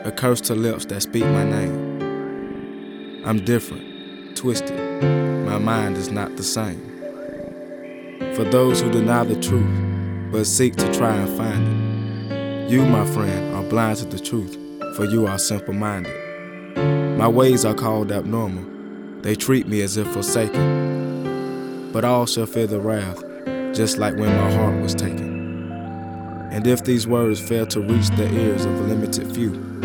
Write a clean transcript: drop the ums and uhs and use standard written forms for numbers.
a curse to lips that speak my name. I'm different, twisted, my mind is not the same. For those who deny the truth, but seek to try and find it, you, my friend, are blind to the truth, for you are simple-minded. My ways are called abnormal, they treat me as if forsaken. But all shall fear the wrath, just like when my heart was taken. And if these words fail to reach the ears of a limited few,